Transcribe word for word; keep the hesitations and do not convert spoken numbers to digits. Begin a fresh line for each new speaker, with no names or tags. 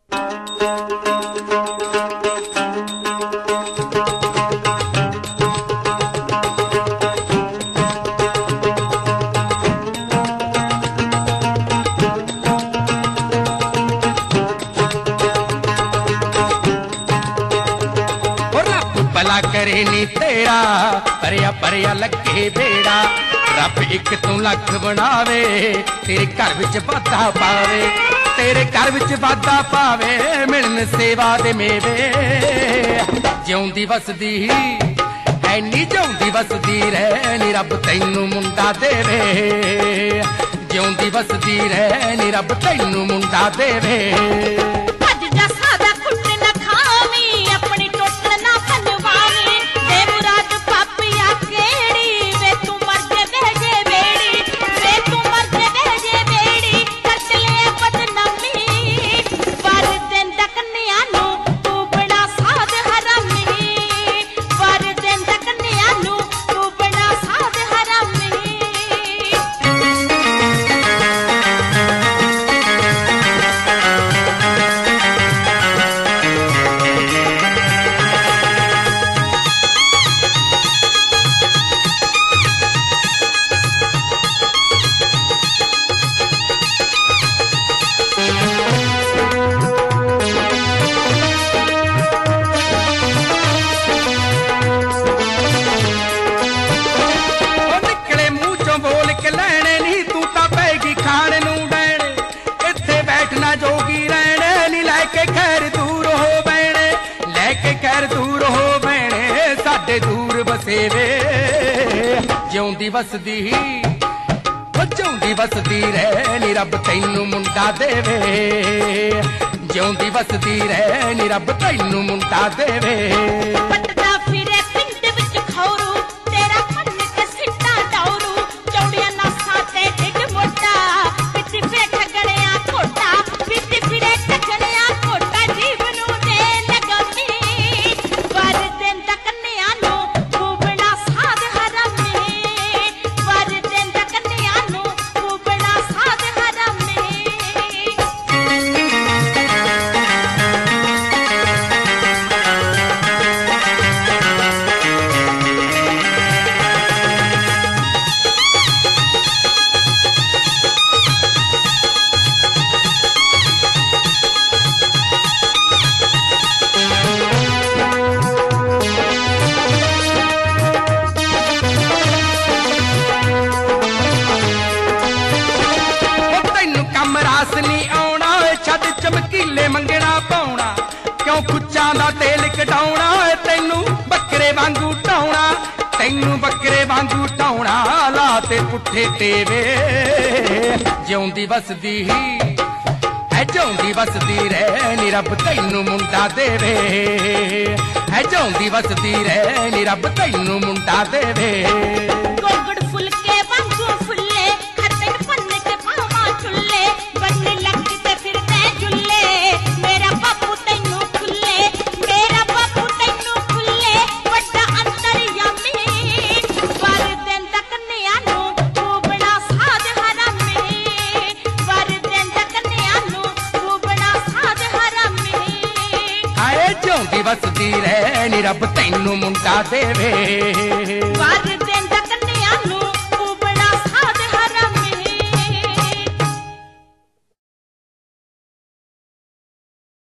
भला करे नी तेरा परिया परिया लगे बेड़ा रब एक तू लख बनावे तेरे घर विच वाधा पावे तेरे घर विच वाधा पावे मिलन सेवा दे मेवे जिउंदी वसदी ऐनी जिउंदी वसदी रहनी रब तैनू मुंडा देवे जिउंदी वसदी रहनी रब तैनू मुंडा देवे जोगी रहने नी लैके खैर दूर हो बैणे लैके खैर दूर हो बैणे साडे दूर बसेवे जिउंदी वसदी जिउंदी वसदी रहनी रब तैनू मुंडा देवे जिउंदी वसदी रहनी रब तैनू मुंडा देवे चमकीले मंगना पाउना क्यों खुच्चां दा तेल कटाउना तैनू बकरे वांगू ढाउना तैनू बकरे वांगू ढाउना ला ते पुट्ठे तेवे जिउंदी वसदी है जिउंदी वसदी रहनी रब तैनू मुंडा देवे है जिउंदी वसदी रहनी रब तैनू मुंडा देवे
गोगड़ फुलके वांगू फुल्ले खतन पन्ने ते पावा चुल्ले बन्नी लगदी ते फिरदे जुल्ले मेरा बापू तैनू खुल्ले मेरा बापू तैनू खुल्ले वड्डा अंतरयामी वर देंदा कन्या नू तू बड़ा साध हरामी वर देंदा कन्या नू तू बड़ा साध हरामी
आए जिउंदी वसदी रहनी रब तैनू मुंडा देवे।